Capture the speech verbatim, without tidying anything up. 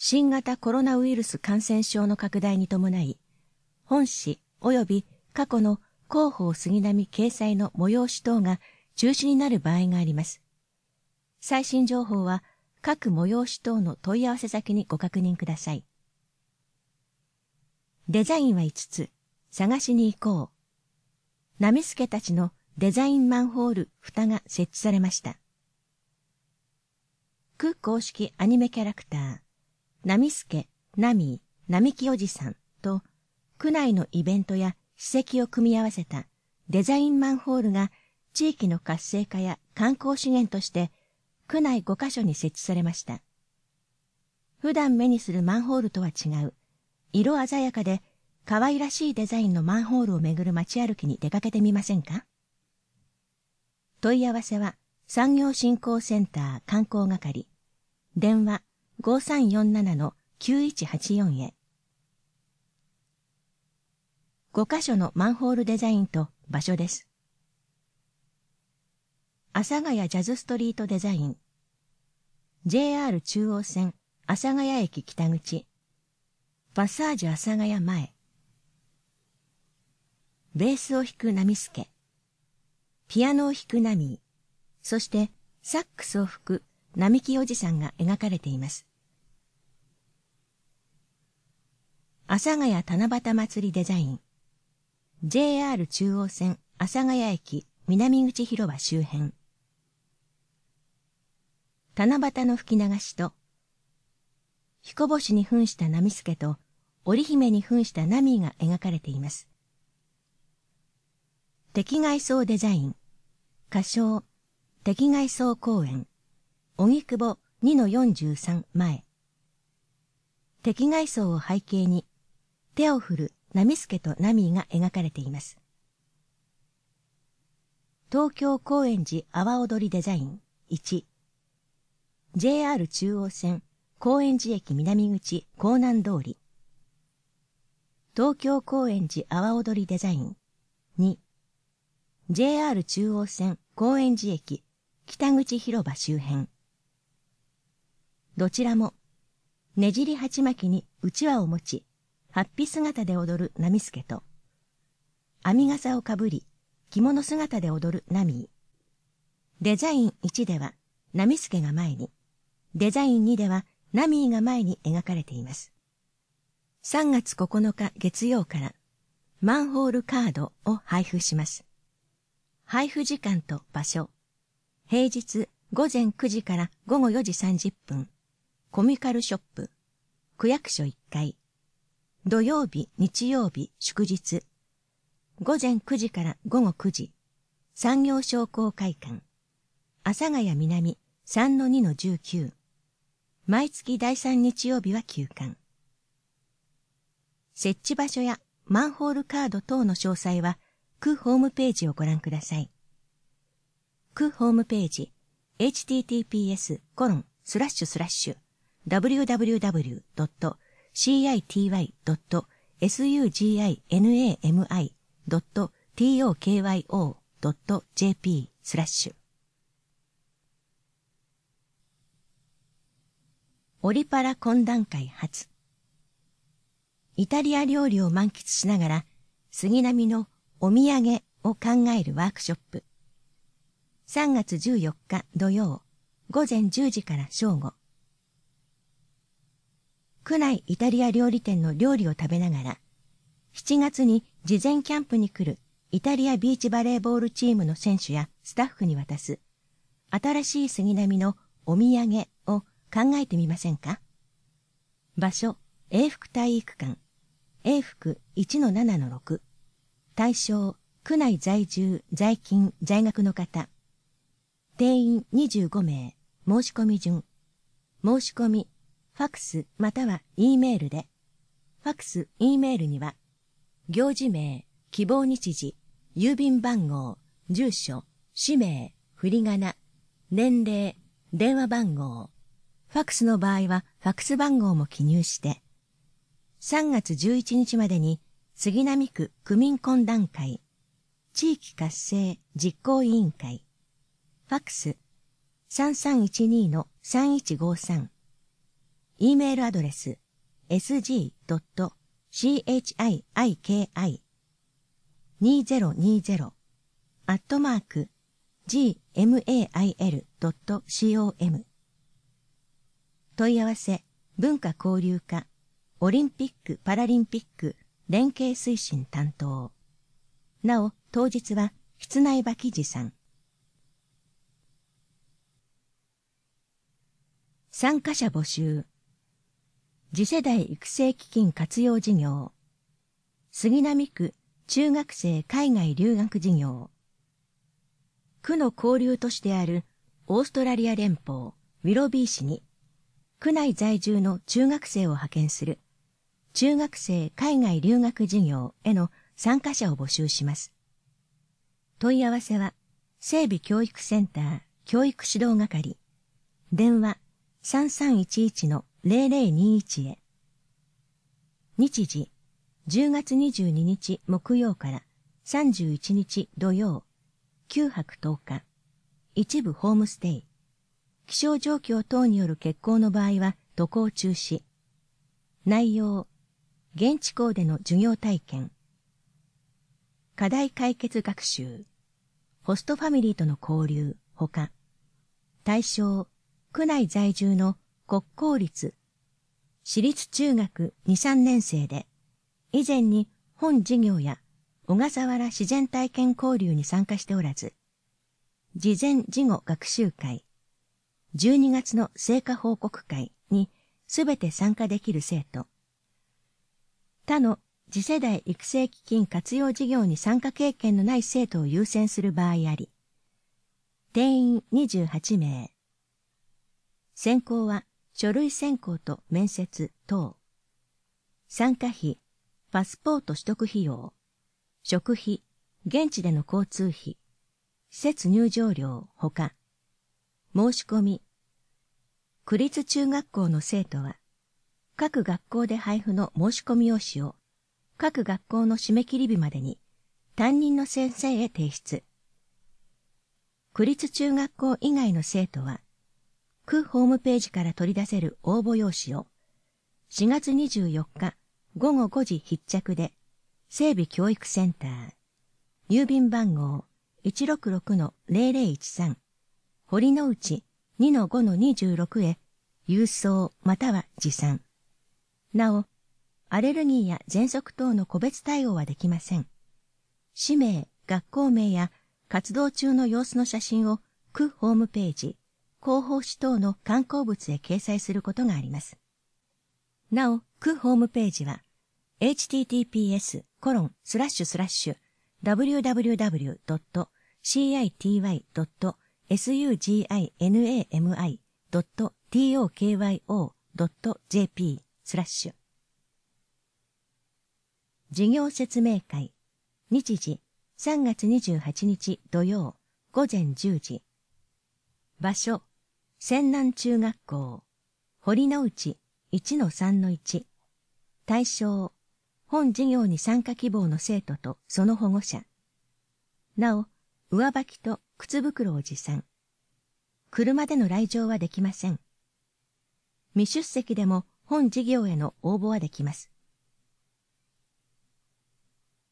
新型コロナウイルス感染症の拡大に伴い、本誌及び過去の広報杉並掲載の催し等が中止になる場合があります。最新情報は各催し等の問い合わせ先にご確認ください。デザインはいつつ、探しに行こう。ナミスケたちのデザインマンホール蓋が設置されました。区公式アニメキャラクター、ナミスケ、ナミー、並木おじさんと、区内のイベントや史跡を組み合わせたデザインマンホールが地域の活性化や観光資源として区内ごカ所に設置されました。普段目にするマンホールとは違う、色鮮やかで可愛らしいデザインのマンホールを巡る街歩きに出かけてみませんか？問い合わせは産業振興センター観光係、電話 ごさんよんななのきゅういちはちよん へ。ごカ所のマンホールデザインと場所です。阿佐ヶ谷ジャズストリートデザイン、ジェイアール 中央線阿佐ヶ谷駅北口、パサージュ阿佐ヶ谷前、ベースを弾くナミスケ、ピアノを弾くナミー、そしてサックスを吹く並木おじさんが描かれています。阿佐ヶ谷七夕祭りデザイン、ジェイアール 中央線阿佐ヶ谷駅南口広場周辺、七夕の吹き流しと、彦星に扮したナミスケと織姫に扮したナミーが描かれています。敵外装デザイン、仮称、敵外装公園、荻窪 にのよんじゅうさん 前。敵外装を背景に、手を振るナミスケとナミーが描かれています。東京高円寺阿波踊りデザインいち、ジェイアール 中央線高円寺駅南口港南通り、東京高円寺阿波踊りデザインに、ジェイアール 中央線高円寺駅北口広場周辺。どちらも、ねじり鉢巻きにうちわを持ち、はっぴ姿で踊るナミスケと、編み笠をかぶり、着物姿で踊るナミー。デザインいちでは、ナミスケが前に、デザインにでは、ナミーが前に描かれています。さんがつここのか月曜から、マンホールカードを配布します。配布時間と場所。平日ごぜんくじからごごよじさんじゅっぷん。コミカルショップ。区役所いっかい。土曜日、日曜日、祝日。ごぜんくじからごごくじ。産業商工会館。阿佐ヶ谷南 さんのにのじゅうきゅう。毎月だいさん日曜日は休館。設置場所やマンホールカード等の詳細は区ホームページをご覧ください。区ホームページ エイチティーティーピーエスコロンスラッシュスラッシュダブリューダブリューダブリュードットシーアイティーワイドットエスユージーアイエヌエーエムアイドットティーオーケーワイオードットジェーピースラッシュオリパラ懇談会初。イタリア料理を満喫しながら杉並のお土産を考えるワークショップ。さんがつじゅうよっか土曜、ごぜんじゅうじから正午。区内イタリア料理店の料理を食べながら、しちがつに事前キャンプに来るイタリアビーチバレーボールチームの選手やスタッフに渡す、新しい杉並のお土産を考えてみませんか？場所、永福体育館、永福 いちのななのろく。対象、区内在住、在勤、在学の方。定員にじゅうごめい、申し込み順。申し込み、ファクスまたは E メールで。ファクス、E メールには、行事名、希望日時、郵便番号、住所、氏名、振り仮名、年齢、電話番号。ファクスの場合はファクス番号も記入して、さんがつじゅういちにちまでに杉並区区民懇談会、地域活性実行委員会、ファクス さんさんいちにのさんいちごさん、 E メールアドレス エスジードットシーエイチアイアイケーアイにせんにじゅう アットマーク ジーエムエーアイエルドットコム 問い合わせ文化交流課オリンピック・パラリンピック連携推進担当。なお、当日は室内場記事さん。参加者募集。次世代育成基金活用事業。杉並区中学生海外留学事業。区の交流都市であるオーストラリア連邦ウィロビー市に区内在住の中学生を派遣する中学生海外留学事業への参加者を募集します。問い合わせは整備教育センター教育指導係電話 さんさんいちいちのゼロゼロにいち へ。日時じゅうがつにじゅうににち木曜からさんじゅういちにち土曜きゅうはくとおか一部ホームステイ気象状況等による欠航の場合は渡航中止。内容現地校での授業体験課題解決学習ホストファミリーとの交流ほか対象区内在住の国公立私立中学 にさんねん生で以前に本事業や小笠原自然体験交流に参加しておらず事前事後学習会じゅうにがつの成果報告会にすべて参加できる生徒他の次世代育成基金活用事業に参加経験のない生徒を優先する場合あり、定員にじゅうはちめい。選考は書類選考と面接等。参加費、パスポート取得費用、食費、現地での交通費、施設入場料ほか、申し込み。区立中学校の生徒は、各学校で配布の申し込み用紙を各学校の締め切り日までに担任の先生へ提出。区立中学校以外の生徒は区ホームページから取り出せる応募用紙をしがつにじゅうよっかごごごじ必着で整備教育センター郵便番号 いちろくろくのゼロゼロいちさん 堀之内 にのごのにじゅうろく へ郵送または持参。なお、アレルギーや喘息等の個別対応はできません。氏名、学校名や活動中の様子の写真を区ホームページ、広報誌等の観光物へ掲載することがあります。なお、区ホームページは エイチティーティーピーエスコロンスラッシュスラッシュダブリューダブリューダブリュードットシーアイティーワイドットエスユージーアイエヌエーエムアイドットティーオーケーワイオードットジェーピースラッシュ事業説明会日時さんがつにじゅうはちにち土曜ごぜんじゅうじ場所仙南中学校堀之内 いちのさんのいち 対象本事業に参加希望の生徒とその保護者なお上履きと靴袋を持参車での来場はできません未出席でも本事業への応募はできます